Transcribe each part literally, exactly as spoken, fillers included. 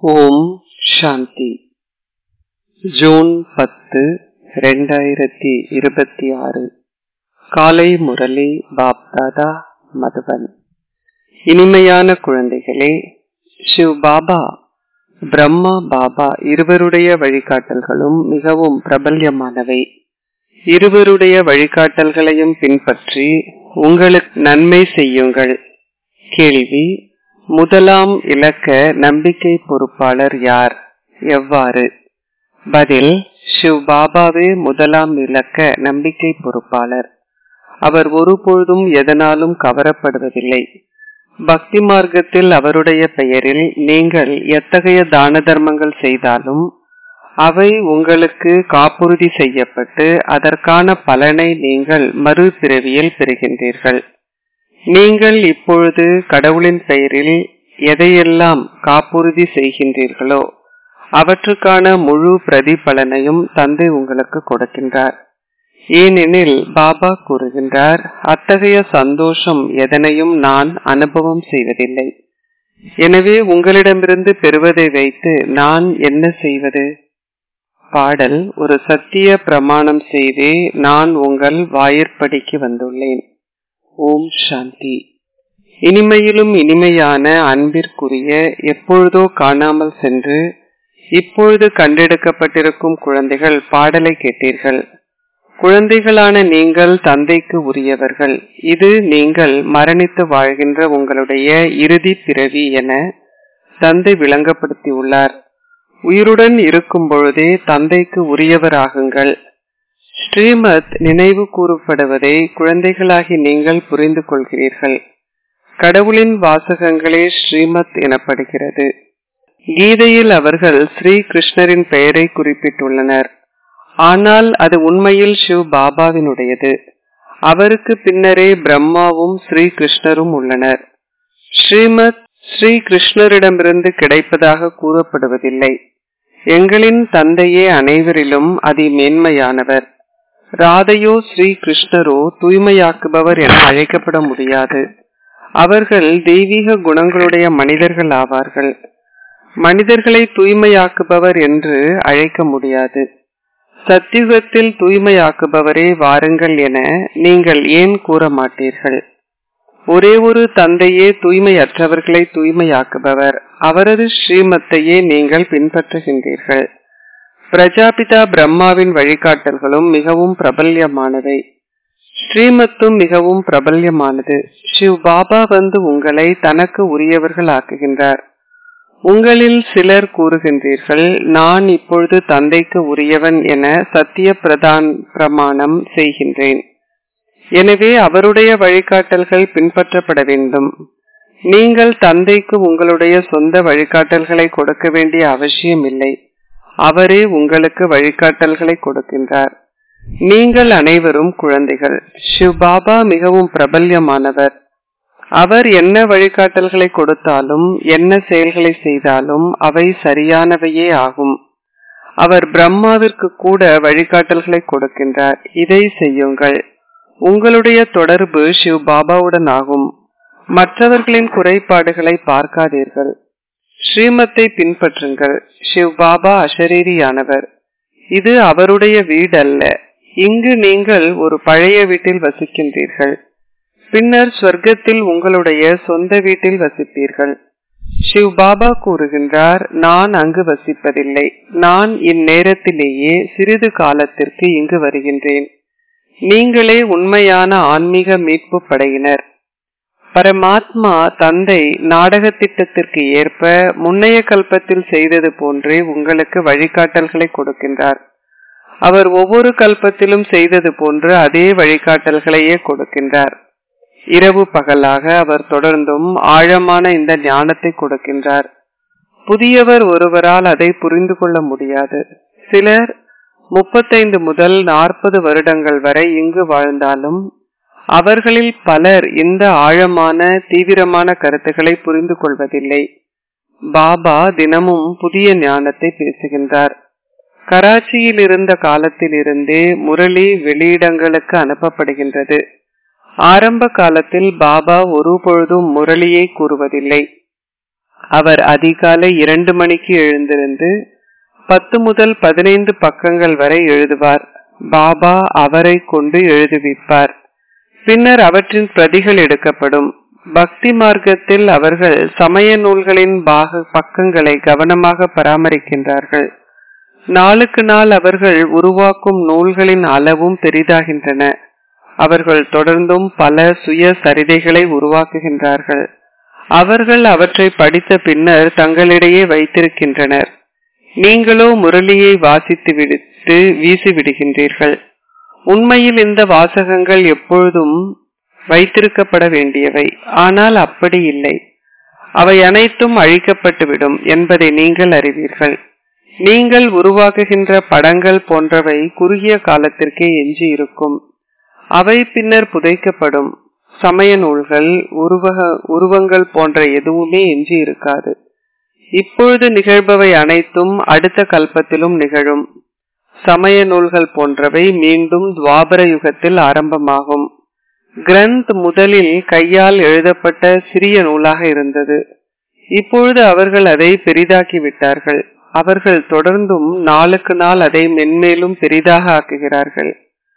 ஓம் சாந்தி. June பத்து இரண்டாயிரத்தி இருபத்தி ஆறு. காலை முரளி பாப்தாதா மதுவன். இனிமையான குழந்தைகளே, சிவ் பாபா பிரம்மா பாபா இருவருடைய வழிகாட்டல்களும் மிகவும் பிரபல்யமானவை. இருவருடைய வழிகாட்டல்களையும் பின்பற்றி உங்களுக்கு நன்மை செய்யுங்கள். கேள்வி: முதலாம் இலக்க நம்பிக்கை பொறுப்பாளர் யார்? எவ்வாறு? பதில்: சிவ் பாபாவே முதலாம் இலக்க நம்பிக்கை பொறுப்பாளர். அவர் ஒருபொழுதும் எதனாலும் கவரப்படுவதில்லை. பக்தி மார்க்கத்தில் அவருடைய பெயரில் நீங்கள் எத்தகைய தான தர்மங்கள் செய்தாலும் அவை உங்களுக்கு காப்புறுதி செய்யப்பட்டு அதற்கான பலனை நீங்கள் மறுபிறவியில் பெறுகின்றீர்கள். நீங்கள் இப்பொழுது கடவுளின் பெயரில் எதையெல்லாம் காப்புறுதி செய்கின்றீர்களோ அவற்றுக்கான முழு பிரதிபலனையும் தந்தை உங்களுக்கு கொடுக்கின்றார். ஏனெனில் பாபா கூறுகின்றார், அத்தகைய சந்தோஷம் எதனையும் நான் அனுபவம் செய்வதில்லை. எனவே உங்களிடமிருந்து பெறுவதை வைத்து நான் என்ன செய்வது? பாடல்: ஒரு சத்திய பிரமாணம் செய்தே நான் உங்கள் வாயிற்படிக்கு வந்துள்ளேன். ஓம் சாந்தி. இனிமையிலும் இனிமையான அன்பிற்குரிய, எப்பொழுதோ காணாமல் சென்று இப்பொழுது கண்டெடுக்கப்பட்டிருக்கும் குழந்தைகள், பாடலை கேட்டீர்கள். குழந்தைகளான நீங்கள் தந்தைக்கு உரியவர்கள். இது நீங்கள் மரணித்து வாழ்கின்ற உங்களுடைய இறுதி பிறவி என தந்தை விளங்கப்படுத்தியுள்ளார். உயிருடன் இருக்கும் பொழுதே தந்தைக்கு உரியவராகுங்கள். ஸ்ரீமத் நினைவு கூறப்படுவதை குழந்தைகளாகி நீங்கள் புரிந்து கொள்கிறீர்கள். கடவுளின் வாசகங்களே ஸ்ரீமத் எனப்படுகிறது. கீதையில் அவர்கள் ஸ்ரீ கிருஷ்ணரின் பெயரை குறிப்பிட்டுள்ளனர். ஆனால் அது உண்மையில் சிவ் பாபாவினுடையது. அவருக்கு பின்னரே பிரம்மாவும் ஸ்ரீ கிருஷ்ணரும் உள்ளனர். ஸ்ரீமத் ஸ்ரீ கிருஷ்ணரிடமிருந்து கிடைப்பதாக கூறப்படுவதில்லை. எங்களின் தந்தையே அனைவரிலும் அதி மேன்மையானவர். ராதையோ ஸ்ரீ கிருஷ்ணரோ தூய்மையாக்குபவர் என அழைக்கப்பட முடியாது. அவர்கள் தெய்வீக குணங்களுடைய மனிதர்கள் ஆவார்கள். மனிதர்களை தூய்மையாக்குபவர் என்று அழைக்க முடியாது. சத்தியுகத்தில் தூய்மையாக்குபவரே வாருங்கள் என நீங்கள் ஏன் கூற மாட்டீர்கள்? ஒரே ஒரு தந்தையே தூய்மையற்றவர்களை தூய்மையாக்குபவர். அவரது ஸ்ரீமத்தையே நீங்கள் பின்பற்றுகின்றீர்கள். பிரஜாபிதா பிரம்மாவின் வழிகாட்டல்களும் மிகவும் பிரபல்யமானவை. ஸ்ரீமத்தும் மிகவும் பிரபல்யமானது. சிவ் பாபா வந்து உங்களை தனக்கு உரியவர்கள் ஆக்குகின்றார். உங்களில் சிலர் கூறுகின்றீர்கள், நான் இப்பொழுது தந்தைக்கு உரியவன் என சத்திய பிரதான் பிரமாணம் செய்கின்றேன். எனவே அவருடைய வழிகாட்டல்கள் பின்பற்றப்பட வேண்டும். நீங்கள் தந்தைக்கு உங்களுடைய சொந்த வழிகாட்டல்களை கொடுக்க வேண்டிய அவசியம் இல்லை. அவரே உங்களுக்கு வழிகாட்டல்களை கொடுக்கின்றார். நீங்கள் அனைவரும் குழந்தைகள். சிவ் பாபா மிகவும் பிரபல்யமானவர். அவர் என்ன வழிகாட்டல்களை கொடுத்தாலும் என்ன செயல்களை செய்தாலும் அவை சரியானவையே ஆகும். அவர் பிரம்மாவிற்கு கூட வழிகாட்டல்களை கொடுக்கின்றார். இதை செய்யுங்கள். உங்களுடைய தொடர்பு சிவ் பாபாவுடன் ஆகும். மற்றவர்களின் குறைபாடுகளை பார்க்காதீர்கள். ஸ்ரீமத்தை பின்பற்றுங்கள். சிவ் பாபா அஷரீரியானவர். இது அவருடைய வீடு அல்ல. இங்கு நீங்கள் ஒரு பழைய வீட்டில் வசிக்கின்றீர்கள். பின்னர் சொர்க்கத்தில் உங்களுடைய சொந்த வீட்டில் வசிப்பீர்கள். சிவ் பாபா கூறுகின்றார், நான் அங்கு வசிப்பதில்லை. நான் இந்நேரத்திலேயே சிறிது காலத்திற்கு இங்கு வருகின்றேன். நீங்களே உண்மையான ஆன்மீக மீட்பு படையினர். பரமாத்மா தந்தை நாடக திட்டத்திற்கு ஏற்ப முன்னைய கல்பத்தில் செய்தது போன்றே உங்களுக்கு வழிகாட்டல்களை கொடுக்கின்றார். அவர் ஒவ்வொரு கல்பத்திலும் செய்தது போன்று அதே வழிகாட்டல்களையே கொடுக்கின்றார். இரவு பகலாக அவர் தொடர்ந்தும் ஆழமான இந்த ஞானத்தை கொடுக்கின்றார். புதியவர் ஒருவரால் அதை புரிந்து கொள்ள முடியாது. சிலர் முப்பத்தைந்து முதல் நாற்பது வருடங்கள் வரை இங்கு வாழ்ந்தாலும் அவர்களில் பலர் இந்த ஆழமான தீவிரமான கருத்துக்களை புரிந்து கொள்வதில்லை. பாபா தினமும் புதிய ஞானத்தை பேசுகின்றார். கராச்சியில் இருந்த காலத்தில் இருந்தே முரளி வெளியிடங்களுக்கு அனுப்பப்படுகின்றது. ஆரம்ப காலத்தில் பாபா ஒரு பொழுதும் முரளியை கூறுவதில்லை. அவர் அதிகாலை இரண்டு மணிக்கு எழுந்திருந்து பத்து முதல் பதினைந்து பக்கங்கள் வரை எழுதுவார். பாபா அவரை கொண்டு எழுதுவிப்பார். பின்னர் அவற்றின் பிரதிகள் எடுக்கப்படும். பக்தி மார்க்கத்தில் அவர்கள் சமய நூல்களின் பாக பக்கங்களை கவனமாக பராமரிக்கின்றார்கள். நாளுக்கு நாள் அவர்கள் உருவாக்கும் நூல்களின் அளவும் பெரிதாகின்றன. அவர்கள் தொடர்ந்தும் பல சுய சரிதைகளை உருவாக்குகின்றார்கள். அவர்கள் அவற்றை படித்த பின்னர் தங்களிடையே வைத்திருக்கின்றனர். நீங்களோ முரளியை வாசித்து விடுத்து வீசி விடுகின்றீர்கள். உண்மையில் இந்த வாசகங்கள் எப்பொழுதும் வைத்திருக்கப்பட வேண்டியவை. ஆனால் அப்படி இல்லை. அவை அனைத்தும் அழிக்கப்பட்டுவிடும் என்பதை நீங்கள் அறிவீர்கள். நீங்கள் உருவாக்குகின்ற படங்கள் போன்றவை குறுகிய காலத்திற்கே எஞ்சி இருக்கும். அவை பின்னர் புதைக்கப்படும். சமய நூல்கள், உருவக உருவங்கள் போன்ற எதுவுமே எஞ்சி இருக்காது. இப்பொழுது நிகழ்பவை அனைத்தும் அடுத்த கல்பத்திலும் நிகழும். சமய நூல்கள் போன்றவை மீண்டும் துவாபர யுகத்தில் ஆரம்பமாகும். கிரந்த் முதலில் கையால் எழுதப்பட்ட சிறிய நூலாக இருந்தது. இப்பொழுது அவர்கள் அதை பெரிதாக்கி விட்டார்கள். அவர்கள் தொடர்ந்தும் நாளுக்கு நாள் அதை மென்மேலும் பெரிதாக ஆக்குகிறார்கள்.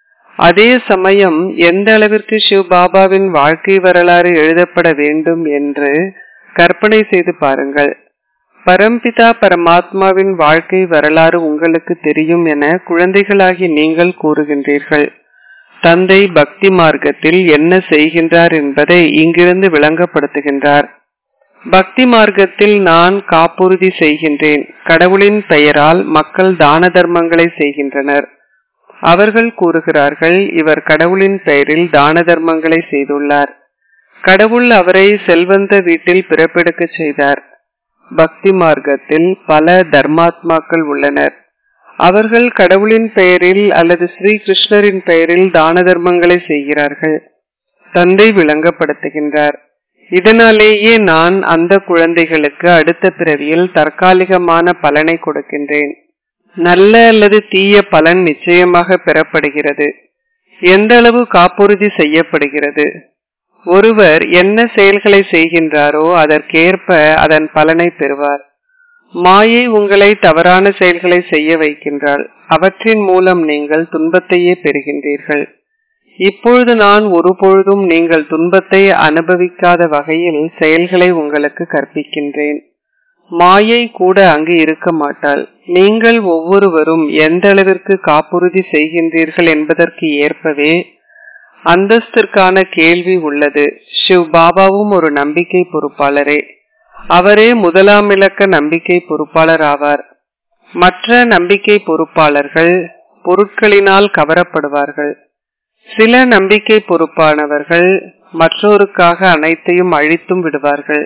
அதே சமயம் எந்த அளவிற்கு சிவ் பாபாவின் வாழ்க்கை வரலாறு எழுதப்பட வேண்டும் என்று கற்பனை செய்து பாருங்கள். பரம்பிதா பரமாத்மாவின் வாழ்க்கை வரலாறு உங்களுக்கு தெரியும் என குழந்தைகளாகி நீங்கள் கூறுகின்றீர்கள். தந்தை பக்தி மார்க்கத்தில் என்ன செய்கின்றார் என்பதை இங்கிருந்து விளங்கப்படுத்துகின்றார். பக்தி மார்க்கத்தில் நான் காப்புறுதி செய்கின்றேன். கடவுளின் பெயரால் மக்கள் தான தர்மங்களை செய்கின்றனர். அவர்கள் கூறுகிறார்கள், இவர் கடவுளின் பெயரில் தான தர்மங்களை செய்துள்ளார். கடவுள் அவரை செல்வந்த வீட்டில் பிறப்பெடுக்க செய்தார். பக்தி மார்க்கத்தில் பல தர்மாத்மாக்கள் உள்ளனர். அவர்கள் கடவுளின் பெயரில் அல்லது ஸ்ரீ கிருஷ்ணரின் பெயரில் தான தர்மங்களை செய்கிறார்கள். தந்தை விளங்கப்படுத்துகின்றார். இதனாலேயே நான் அந்த குழந்தைகளுக்கு அடுத்த பிறவியில் தற்காலிகமான பலனை கொடுக்கின்றேன். நல்ல அல்லது தீய பலன் நிச்சயமாக பெறப்படுகிறது. எந்த அளவு காப்புறுதி செய்யப்படுகிறது. ஒருவர் என்ன செயல்களை செய்கின்றாரோ அதற்கேற்ப அதன் பலனை பெறுவார். மாயை உங்களை தவறான செயல்களை செய்ய வைக்கின்றாள். அவற்றின் மூலம் நீங்கள் துன்பத்தையே பெறுகின்றீர்கள். இப்பொழுது நான் ஒருபொழுதும் நீங்கள் துன்பத்தை அனுபவிக்காத வகையில் செயல்களை உங்களுக்கு கற்பிக்கின்றேன். மாயை கூட அங்கு இருக்க மாட்டாள். நீங்கள் ஒவ்வொருவரும் எந்த அளவிற்கு காப்புறுதி செய்கின்றீர்கள் என்பதற்கு ஏற்பவே அந்தஸ்திற்கான கேள்வி உள்ளது. சிவ் பாபாவும் ஒரு நம்பிக்கை பொறுப்பாளரே. அவரே முதலாம் இலக்க நம்பிக்கை பொறுப்பாளர் ஆவார். மற்ற நம்பிக்கை பொறுப்பாளர்கள் பொருட்களினால் கவரப்படுவார்கள். சில நம்பிக்கை பொறுப்பானவர்கள் மற்றோருக்காக அனைத்தையும் அழித்தும் விடுவார்கள்.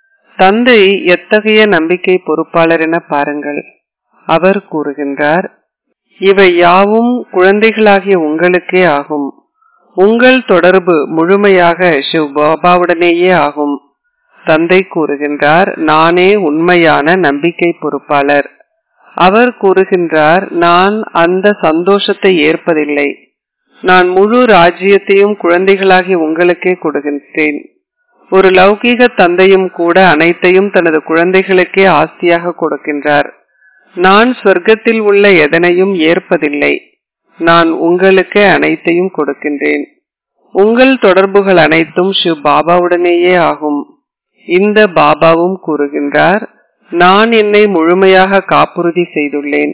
தந்தை எத்தகைய நம்பிக்கை பொறுப்பாளர் என பாருங்கள். அவர் கூறுகின்றார், இவை யாவும் குழந்தைகளாகிய உங்களுக்கே ஆகும். உங்கள் தொடர்பு முழுமையாக சிவ் பாபாவுடனேயே ஆகும். தந்தை கூறுகின்றார், நானே உண்மையான நம்பிக்கை பொறுப்பாளர். அவர் கூறுகின்றார், நான் அந்த சந்தோஷத்தை ஏற்பதில்லை. நான் முழு ராஜ்யத்தையும் குழந்தைகளாகிய உங்களுக்கே கொடுக்கின்றேன். ஒரு லௌகீக தந்தையும் கூட அனைத்தையும் தனது குழந்தைகளுக்கே ஆஸ்தியாக கொடுக்கின்றார். நான் சொர்க்கத்தில் உள்ள எதனையும் ஏற்பதில்லை. நான் உங்களுக்கு அனைத்தையும் கொடுக்கின்றேன். உங்கள் தொடர்புகள் அனைத்தும் சிவ் பாபாவுடனேயே ஆகும். இந்த பாபாவும் கூறுகின்றார், நான் என்னை முழுமையாக காப்புறுதி செய்துள்ளேன்.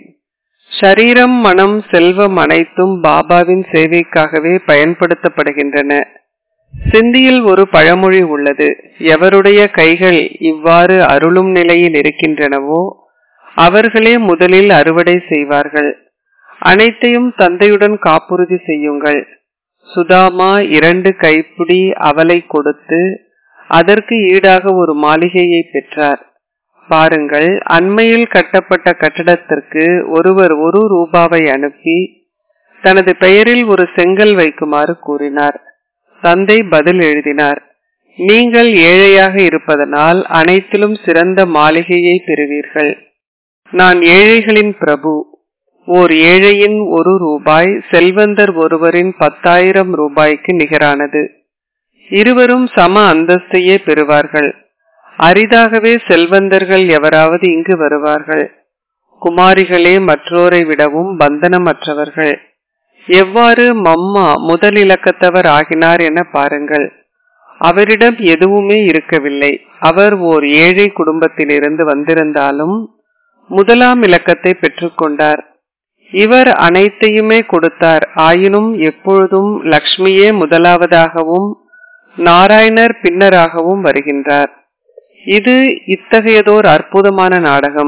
சரீரம், மனம், செல்வம் அனைத்தும் பாபாவின் சேவைக்காகவே பயன்படுத்தப்படுகின்றன. சிந்தியில் ஒரு பழமொழி உள்ளது, எவருடைய கைகள் இவ்வாறு அருளும் நிலையில் இருக்கின்றனவோ அவர்களே முதலில் அறுவடை செய்வார்கள். அனைத்தையும் தந்தையுடன் காப்புறுதி செய்யுங்கள். சுதாமா இரண்டு கைப்பிடி அவலை கொடுத்து அதற்கு ஈடாக ஒரு மாளிகையை பெற்றார். பாருங்கள், அண்மையில் கட்டப்பட்ட கட்டடத்திற்கு ஒருவர் ஒரு ரூபாவை அனுப்பி தனது பெயரில் ஒரு செங்கல் வைக்குமாறு கூறினார். தந்தை பதில் எழுதினார், நீங்கள் ஏழையாக இருப்பதனால் அனைத்திலும் சிறந்த மாளிகையை பெறுவீர்கள். நான் ஏழைகளின் பிரபு. ஓர் ஏழையின் ஒரு ரூபாய் செல்வந்தர் ஒருவரின் பத்தாயிரம் ரூபாய்க்கு நிகரானது. இருவரும் சம அந்தஸ்தையே பெறுவார்கள். அரிதாகவே செல்வந்தர்கள் எவராவது இங்கு வருவார்கள். குமாரிகளே மற்றோரை விடவும் பந்தனமற்றவர்கள். எவ்வாறு மம்மா முதல் இலக்கத்தவர் ஆகினார் என பாருங்கள். அவரிடம் எதுவுமே இருக்கவில்லை. அவர் ஓர் ஏழை குடும்பத்திலிருந்து வந்திருந்தாலும் முதலாம் இலக்கத்தை பெற்றுக்கொண்டார். இவர் அனைத்தையுமே கொடுத்தார். ஆயினும் எப்பொழுதும் லக்ஷ்மியே முதலாவதாகவும் நாராயணர் பின்னராகவும் வருகின்றார். இது இத்தகையதோர் அற்புதமான நாடகம்.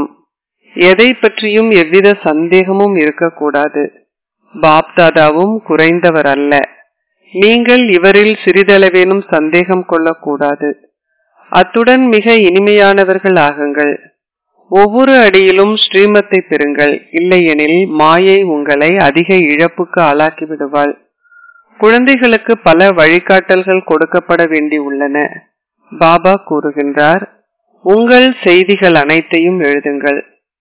எதை பற்றியும் எவ்வித சந்தேகமும் இருக்கக்கூடாது. பாப்தாதாவும் குறைந்தவர் அல்ல. நீங்கள் இவரில் சிறிதளவேனும் சந்தேகம் கொள்ளக்கூடாது. அத்துடன் மிக இனிமையானவர்கள் ஆகுங்கள். ஒவ்வொரு அடியிலும் ஸ்ரீமத்தை பெறுங்கள். இல்லையெனில் மாயை உங்களை அதிக இழப்புக்கு ஆளாக்கி விடுவாள். குழந்தைகளுக்கு பல வழிகாட்டல்கள் கொடுக்கப்பட வேண்டி உள்ளன. பாபா கூறுகின்றார், உங்கள் செய்திகள் அனைத்தையும் எழுதுங்கள்.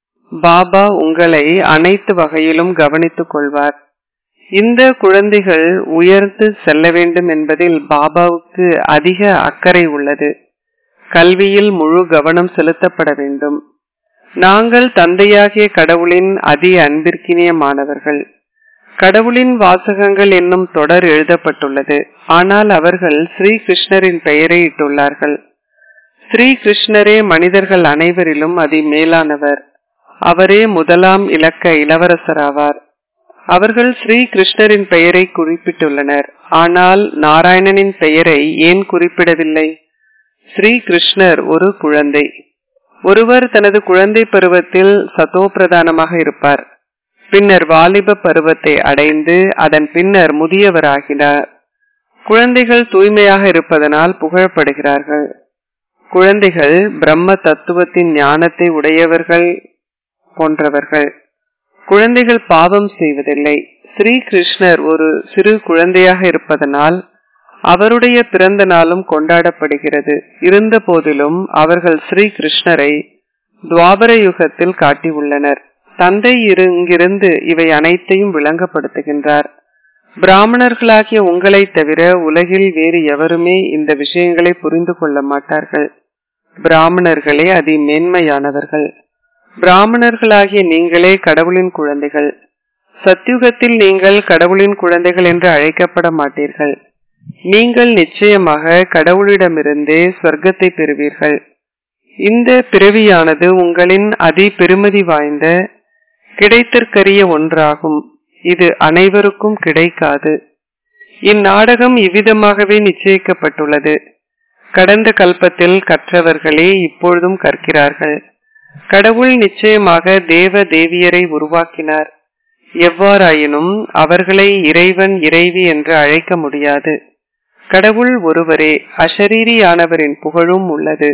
பாபா உங்களை அனைத்து வகையிலும் கவனித்துக் கொள்வார். இந்த குழந்தைகள் உயர்ந்து செல்ல வேண்டும் என்பதில் பாபாவுக்கு அதிக அக்கறை உள்ளது. கல்வியில் முழு கவனம் செலுத்தப்பட வேண்டும். நாங்கள் தந்தையாகிய கடவுளின் அதி அன்பிற்கினியமானவர்கள். கடவுளின் வாசகங்கள் என்னும் தொடர் எழுதப்பட்டுள்ளது. ஆனால் அவர்கள் ஸ்ரீ கிருஷ்ணரின் பெயரை இட்டுள்ளார்கள். ஸ்ரீ கிருஷ்ணரே மனிதர்கள் அனைவரிலும் அதி மேலானவர். அவரே முதலாம் இலக்க இளவரசராவார். அவர்கள் ஸ்ரீ கிருஷ்ணரின் பெயரை குறிப்பிட்டுள்ளனர். ஆனால் நாராயணனின் பெயரை ஏன் குறிப்பிடவில்லை? ஸ்ரீ கிருஷ்ணர் ஒரு குழந்தை. ஒருவர் தனது குழந்தை பருவத்தில் சதோ பிரதானமாக இருப்பார். பின்னர் வாலிப பருவத்தை அடைந்து அதன் பின்னர் முதியவராகினார். குழந்தைகள் தூய்மையாக இருப்பதனால் புகழப்படுகிறார்கள். குழந்தைகள் பிரம்ம தத்துவத்தின் ஞானத்தை உடையவர்கள் போன்றவர்கள். குழந்தைகள் பாவம் செய்வதில்லை. ஸ்ரீ கிருஷ்ணர் ஒரு சிறு குழந்தையாக இருப்பதனால் அவருடைய பிறந்த நாளும் கொண்டாடப்படுகிறது. இருந்த போதிலும் அவர்கள் ஸ்ரீ கிருஷ்ணரை துவாபர யுகத்தில் காட்டியுள்ளனர். தந்தை இங்கிருந்து இவை அனைத்தையும் விளங்கப்படுத்துகின்றார். பிராமணர்களாகிய உங்களை தவிர உலகில் வேறு எவருமே இந்த விஷயங்களை புரிந்து கொள்ள மாட்டார்கள். பிராமணர்களே அதி மேன்மையானவர்கள். பிராமணர்களாகிய நீங்களே கடவுளின் குழந்தைகள். சத்யுகத்தில் நீங்கள் கடவுளின் குழந்தைகள் என்று அழைக்கப்பட மாட்டீர்கள். நீங்கள் நிச்சயமாக கடவுளிடமிருந்தே சொர்க்கத்தை பெறுவீர்கள். இந்த பிறவியானது உங்களின் அதி பெருமதி வாய்ந்த கிடைத்தற்கரிய ஒன்றாகும். இது அனைவருக்கும் கிடைக்காது. இந்நாடகம் இவ்விதமாகவே நிச்சயிக்கப்பட்டுள்ளது. கடந்த கல்பத்தில் கற்றவர்களே இப்பொழுதும் கற்கிறார்கள். கடவுள் நிச்சயமாக தேவ தேவியரை உருவாக்கினார். எவ்வாறாயினும் அவர்களை இறைவன் இறைவி என்று அழைக்க முடியாது. கடவுள் ஒருவரே. அஷரீரியானவரின் புகழும் உள்ளது.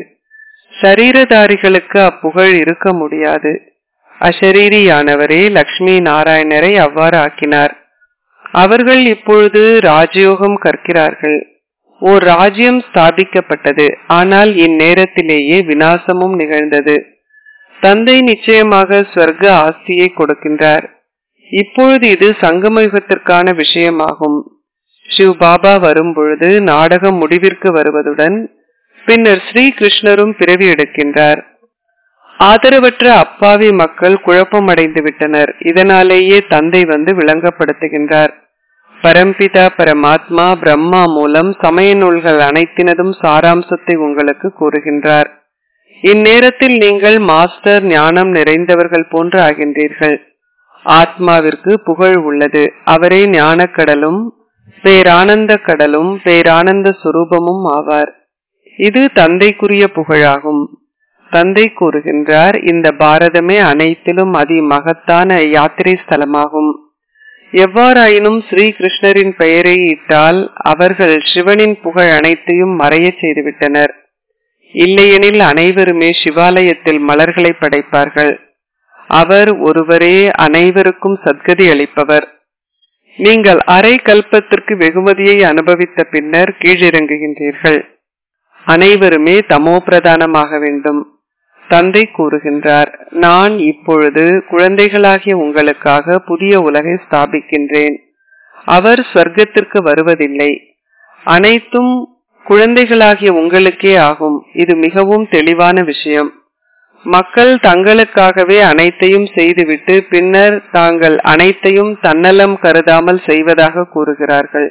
சரீரதாரிகளுக்கு அப்புகழ் இருக்க முடியாது. அஷரீரியானவரே லக்ஷ்மி நாராயணரை அவ்வாறு ஆக்கினார். அவர்கள் இப்பொழுது ராஜயோகம் கற்கிறார்கள். ஓர் ராஜ்யம் ஸ்தாபிக்கப்பட்டது. ஆனால் இந்நேரத்திலேயே விநாசமும் நிகழ்ந்தது. தந்தை நிச்சயமாக ஸ்வர்க ஆஸ்தியை கொடுக்கின்றார். இப்பொழுது இது சங்கமயுகத்திற்கான விஷயமாகும். சிவ் பாபா வரும் பொழுது நாடகம் முடிவிற்கு வருவதுடன் பின்னர் ஸ்ரீ கிருஷ்ணரும் பிறவி எடுக்கின்றார். ஆதரவற்ற அப்பாவி மக்கள் குழப்பம் அடைந்து விட்டனர். இதனாலேயே தந்தை வந்து விளங்கப்படுத்துகின்றார். பரம்பிதா பரமாத்மா பிரம்மா மூலம் சமய நூல்கள் அனைத்தினதும் சாராம்சத்தை உங்களுக்கு கூறுகின்றார். இந்நேரத்தில் நீங்கள் மாஸ்டர் ஞானம் நிறைந்தவர்கள் போன்று ஆகின்றீர்கள். ஆத்மாவிற்கு புகழ் உள்ளது. அவரே ஞானக்கடலும் பேரானந்த கடலும் பேரானந்த சுரூபமும் ஆவார். இது தந்தைக்குரிய புகழாகும். தந்தை கூறுகின்றார், இந்த பாரதமே அனைத்திலும் அதி மகத்தான யாத்திரை ஸ்தலமாகும். எவ்வாறாயினும் ஸ்ரீ கிருஷ்ணரின் பெயரை இட்டால் அவர்கள் சிவனின் புகழ் அனைத்தையும் மறைய செய்துவிட்டனர். இல்லையெனில் அனைவருமே சிவாலயத்தில் மலர்களை படைப்பார்கள். அவர் ஒருவரே அனைவருக்கும் சத்கதி அளிப்பவர். நீங்கள் அரை கல்பத்திற்கு வெகுமதியை அனுபவித்த பின்னர் கீழிறங்குகின்றீர்கள். அனைவருமே தமோ பிரதானமாக வேண்டும். தந்தை கூறுகின்றார், நான் இப்பொழுது குழந்தைகளாகிய உங்களுக்காக புதிய உலகை ஸ்தாபிக்கின்றேன். அவர் ஸ்வர்க்கத்திற்கு வருவதில்லை. அனைத்தும் குழந்தைகளாகிய உங்களுக்கே ஆகும். இது மிகவும் தெளிவான விஷயம். மக்கள் தங்களுக்காகவே அனைத்தையும் செய்துவிட்டு பின்னர் தாங்கள் அனைத்தையும் தன்னலம் கருதாமல் செய்வதாக கூறுகிறார்கள்.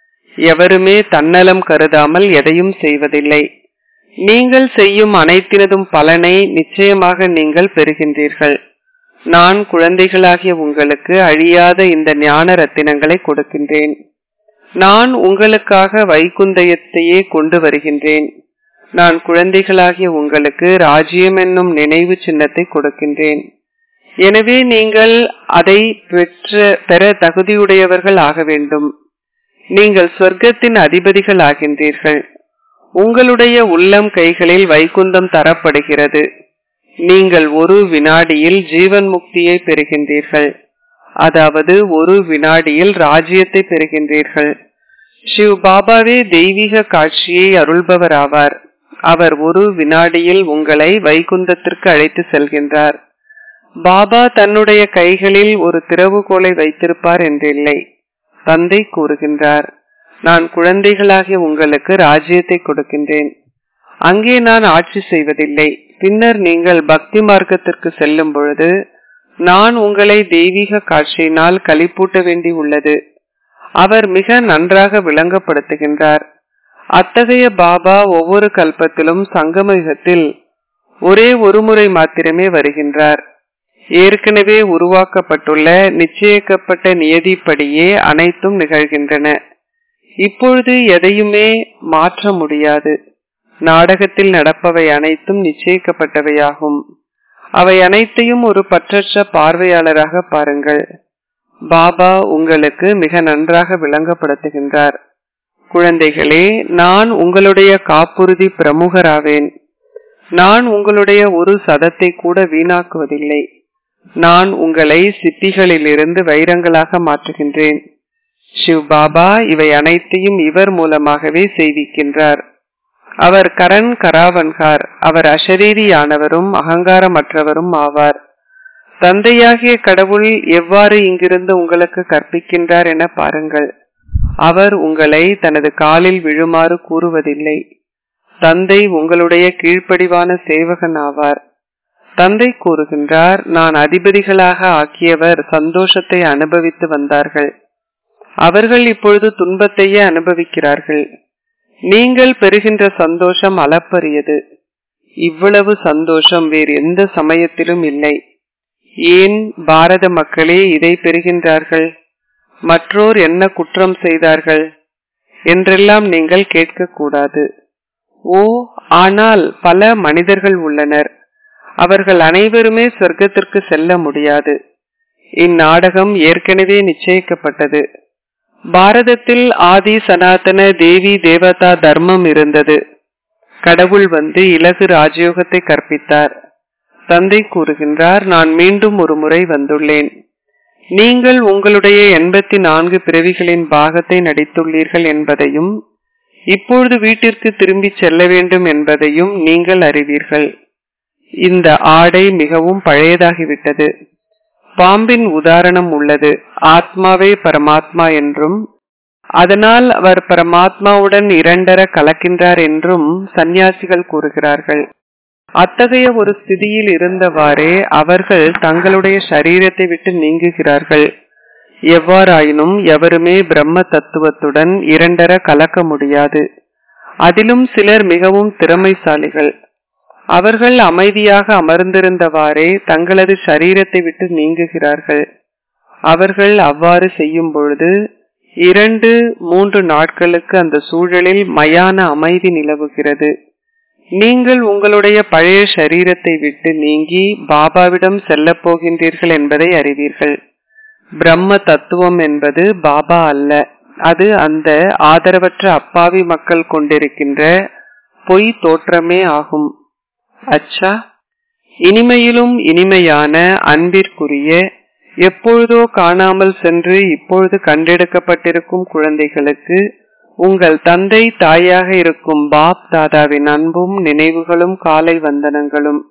எவருமே தன்னலம் கருதாமல் எதையும் செய்வதில்லை. நீங்கள் செய்யும் அனைத்தினதும் பலனை நிச்சயமாக நீங்கள் பெறுகின்றீர்கள். நான் குழந்தைகளாகிய உங்களுக்கு அழியாத இந்த ஞான ரத்தினங்களை கொடுக்கின்றேன். நான் உங்களுக்காக வைகுந்தயத்தையே கொண்டு வருகின்றேன். நான் குழந்தைகளாகிய உங்களுக்கு ராஜ்யம் என்னும் நினைவு சின்னத்தை கொடுக்கின்றேன். எனவே நீங்கள் அதை பெற்ற பெற தகுதியுடையவர்கள் ஆக வேண்டும். நீங்கள் சொர்க்கத்தின் அதிபதிகள் ஆகின்றீர்கள். உங்களுடைய உள்ளம் கைகளில் வைகுந்தம் தரப்படுகிறது. நீங்கள் ஒரு வினாடியில் ஜீவன் முக்தியை பெறுகின்றீர்கள். அதாவது ஒரு வினாடியில் ராஜ்யத்தை பெறுகின்றீர்கள். சிவ் பாபாவே தெய்வீக காட்சியை அருள்பவர் ஆவார். அவர் ஒரு வினாடியில் உங்களை வைகுந்தத்திற்கு அழைத்து செல்கின்றார். பாபா தன்னுடைய கைகளில் ஒரு திறவுகோலை வைத்திருப்பார் என்றில்லை. தந்தை கூறுகின்றார், நான் குழந்தைகளாகிய உங்களுக்கு ராஜ்யத்தை கொடுக்கின்றேன். அங்கே நான் ஆட்சி செய்வதில்லை. பின்னர் நீங்கள் பக்தி மார்க்கத்திற்கு செல்லும் பொழுது நான் உங்களை தெய்வீக காட்சியினால் களிப்பூட்ட வேண்டி உள்ளது. அவர் மிக நன்றாக விளங்கப்படுத்துகின்றார். அத்தகைய பாபா ஒவ்வொரு கல்பத்திலும் சங்கம யுகத்தில் ஒரே ஒரு முறை மாத்திரமே வருகின்றார். ஏற்கனவே உருவாக்கப்பட்டுள்ள நிச்சயிக்கப்பட்ட நியதிப்படியே அனைத்தும் நிகழ்கின்றன. இப்பொழுது எதையுமே மாற்ற முடியாது. நாடகத்தில் நடப்பவை அனைத்தும் நிச்சயிக்கப்பட்டவையாகும். அவை அனைத்தையும் ஒரு பற்றற்ற பார்வையாளராக பாருங்கள். பாபா உங்களுக்கு மிக நன்றாக விளங்கப்படுத்துகின்றார். குழந்தைகளே, நான் உங்களுடைய காப்புறுதி பிரமுகராவேன். நான் உங்களுடைய ஒரு சதத்தை கூட வீணாக்குவதில்லை. நான் உங்களை சிப்பிகளிலிருந்து வைரங்களாக மாற்றுகின்றேன். சிவ் பாபா இவை அனைத்தையும் இவர் மூலமாகவே செய்விக்கின்றார். அவர் கரண் கராவன்கார். அவர் அசரீரியானவரும் அகங்காரமற்றவரும் ஆவார். தந்தையாகிய கடவுள் எவ்வாறு இங்கிருந்து உங்களுக்கு கற்பிக்கின்றார் என பாருங்கள். அவர் உங்களை தனது காலில் விழுமாறு கூறுவதில்லை. தந்தை உங்களுடைய கீழ்ப்படிவான சேவகன் ஆவார். தந்தை கூறுகின்றார், நான் அதிபதிகளாக ஆக்கியவர் சந்தோஷத்தை அனுபவித்து வந்தார்கள். அவர்கள் இப்பொழுது துன்பத்தையே அனுபவிக்கிறார்கள். நீங்கள் பெறுகின்ற சந்தோஷம் அளப்பரியது. இவ்வளவு சந்தோஷம் வேறு எந்த சமயத்திலும் இல்லை. ஏன் பாரத மக்களே இதை பெறுகின்றார்கள்? மற்றோர் என்ன குற்றம் செய்தார்கள் என்றெல்லாம் நீங்கள் கேட்கக்கூடாது. ஓ, ஆனால் பல மனிதர்கள் உள்ளனர். அவர்கள் அனைவருமே சொர்க்கத்திற்கு செல்ல முடியாது. இந்நாடகம் ஏற்கனவே நிச்சயிக்கப்பட்டது. பாரதத்தில் ஆதி சனாதன தேவி தேவதா தர்மம் இருந்தது. கடவுள் வந்து இலகு ராஜயோகத்தை கற்பித்தார். தந்தை கூறுகின்றார், நான் மீண்டும் ஒரு முறை வந்துள்ளேன். நீங்கள் உங்களுடைய எண்பத்தி நான்கு பிறவிகளின் பாகத்தை நடித்துள்ளீர்கள் என்பதையும் இப்பொழுது வீட்டிற்கு திரும்பி செல்ல வேண்டும் என்பதையும் நீங்கள் அறிவீர்கள். இந்த ஆடை மிகவும் பழையதாகிவிட்டது. பாம்பின் உதாரணம் உள்ளது. ஆத்மாவே பரமாத்மா என்றும் அதனால் அவர் பரமாத்மாவுடன் இரண்டர கலக்கின்றார் என்றும் சந்நியாசிகள் கூறுகிறார்கள். அத்தகைய ஒரு ஸ்திதியில் இருந்தவாறே அவர்கள் தங்களுடைய சரீரத்தை விட்டு நீங்குகிறார்கள். எவ்வாறாயினும் எவருமே பிரம்ம தத்துவத்துடன் இரண்டர கலக்க முடியாது. அதிலும் சிலர் மிகவும் திறமைசாலிகள். அவர்கள் அமைதியாக அமர்ந்திருந்தவாறே தங்களது சரீரத்தை விட்டு நீங்குகிறார்கள். அவர்கள் அவ்வாறு செய்யும் பொழுது இரண்டு மூன்று நாட்களுக்கு அந்த சூழலில் மயான அமைதி நிலவுகிறது. நீங்கள் உங்களுடைய பழைய சரீரத்தை விட்டு நீங்கி பாபாவிடம் செல்ல போகின்றீர்கள் என்பதை அறிவீர்கள். பிரம்ம தத்துவம் என்பது பாபா அல்ல. அது அந்த ஆதரவற்ற அப்பாவி மக்கள் கொண்டிருக்கின்ற பொய் தோற்றமே ஆகும். அச்சா, இனிமையிலும் இனிமையான அன்பிற்குரிய எப்பொழுதோ காணாமல் சென்று இப்பொழுது கண்டெடுக்கப்பட்டிருக்கும் குழந்தைகளுக்கு உங்கள் தந்தை தாயாக இருக்கும் பாப் தாதாவின் அன்பும் நினைவுகளும் காலை வந்தனங்களும்.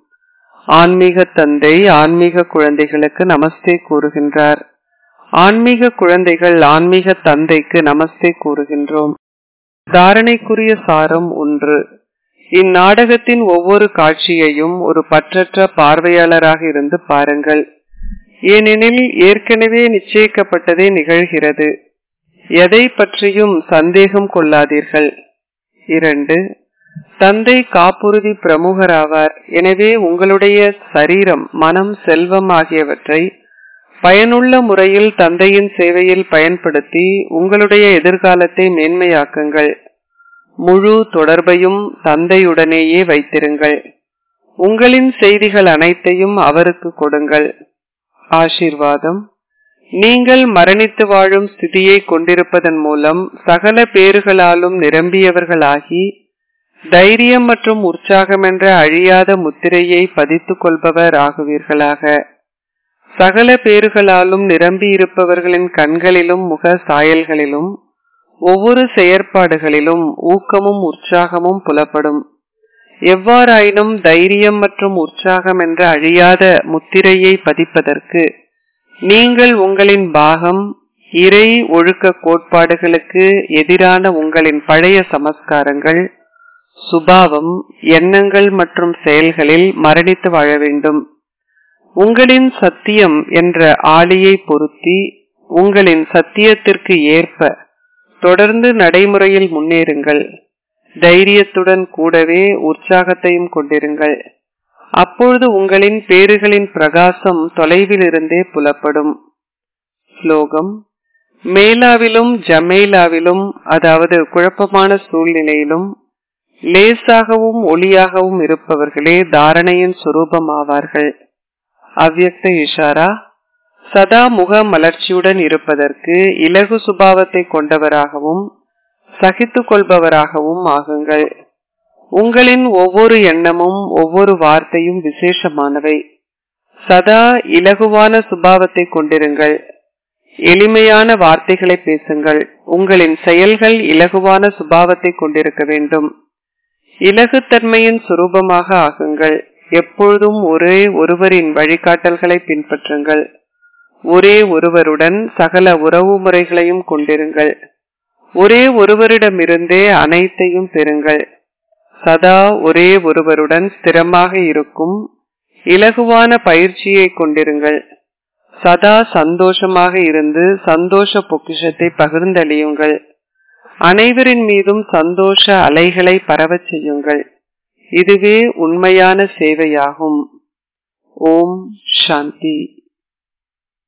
ஆன்மீக தந்தை ஆன்மீக குழந்தைகளுக்கு நமஸ்தே கூறுகின்றார். ஆன்மீக குழந்தைகள் ஆன்மீக தந்தைக்கு நமஸ்தே கூறுகின்றோம். தாரணைக்குரிய சாரம் ஒன்று. இந்நாடகத்தின் ஒவ்வொரு காட்சியையும் ஒரு பற்றற்ற பார்வையாளராக இருந்து பாருங்கள். ஏனெனில் ஏற்கனவே நிச்சயிக்கப்பட்டதே நிகழ்கிறது. எதை பற்றியும் சந்தேகம் கொள்ளாதீர்கள். இரண்டு. தந்தை காப்புறுதி பிரமுகராவார். எனவே உங்களுடைய சரீரம், மனம், செல்வம் ஆகியவற்றை பயனுள்ள முறையில் தந்தையின் சேவையில் பயன்படுத்தி உங்களுடைய எதிர்காலத்தை மேன்மையாக்குங்கள். முழு தொடர்பையும் தந்தையுடனேயே வைத்திருங்கள். உங்களின் செய்திகள் அனைத்தையும் அவருக்கு கொடுங்கள். ஆசீர்வாதம். நீங்கள் மரணித்து வாழும் ஸ்திதியை கொண்டிருப்பதன் மூலம் சகல பேறுகளாலும் நிரம்பியவர்களாகி தைரியம் மற்றும் உற்சாகம் என்ற அழியாத முத்திரையை பதித்துக் கொள்பவர் ஆகுவீர்களாக. சகல பேறுகளாலும் நிரம்பி இருப்பவர்களின் கண்களிலும் முக சாயல்களிலும் ஒவ்வொரு செயற்பாடுகளிலும் ஊக்கமும் உற்சாகமும் புலப்படும். எவ்வாறாயினும் தைரியம் மற்றும் உற்சாகம் என்ற அழியாத முத்திரையை பதிப்பதற்கு நீங்கள் உங்களின் பாகம், இறை ஒழுக்க கோட்பாடுகளுக்கு எதிரான உங்களின் பழைய சமஸ்காரங்கள், சுபாவம், எண்ணங்கள் மற்றும் செயல்களில் மரணித்து வாழ வேண்டும். உங்களின் சத்தியம் என்ற ஆளியை பொருத்தி உங்களின் சத்தியத்திற்கு ஏற்ப தொடர்ந்து நடைமுறையில் முன்னேறுங்கள். தைரியத்துடன் கூடவே உற்சாகத்தையும் கொண்டிருங்கள். அப்பொழுது உங்களின் பேறுகளின் பிரகாசம் தொலைவில் இருந்தே புலப்படும். ஸ்லோகம். மேலாவிலும் ஜமேலாவிலும், அதாவது குழப்பமான சூழ்நிலையிலும் லேசாகவும் ஒளியாகவும் இருப்பவர்களே தாரணையின் சுரூபம் ஆவார்கள். அவ்யக்த இஷாரா. சதா முக மலர்ச்சியுடன் இருப்பதற்கு இலகு சுபாவத்தை கொண்டவராகவும் சகித்து கொள்பவராகவும் ஆகுங்கள். உங்களின் ஒவ்வொரு எண்ணமும் ஒவ்வொரு வார்த்தையும் விசேஷமானவை. சதா இலகுவான சுபாவத்தை கொண்டிருங்கள். எளிமையான வார்த்தைகளை பேசுங்கள். உங்களின் செயல்கள் இலகுவான சுபாவத்தை கொண்டிருக்க வேண்டும். இலகுத்தன்மையின் சுரூபமாக ஆகுங்கள். எப்பொழுதும் ஒரே ஒருவரின் வழிகாட்டல்களை பின்பற்றுங்கள். ஒரே ஒருவருடன் சகல உறவு முறைகளையும் கொண்டிருங்கள். ஒரே ஒருவரிடமிருந்தே அனைத்தையும் பெறுங்கள். சதா ஒரே ஒருவருடன் ஸ்திரமாக இருக்கும் இலகுவான பயிற்சியை கொண்டிருங்கள். சதா சந்தோஷமாக இருந்து சந்தோஷ பொக்கிஷத்தை பகிர்ந்தளியுங்கள். அனைவரின் மீதும் சந்தோஷ அலைகளை பரவச் செய்யுங்கள். இதுவே உண்மையான சேவையாகும். ஓம் சாந்தி.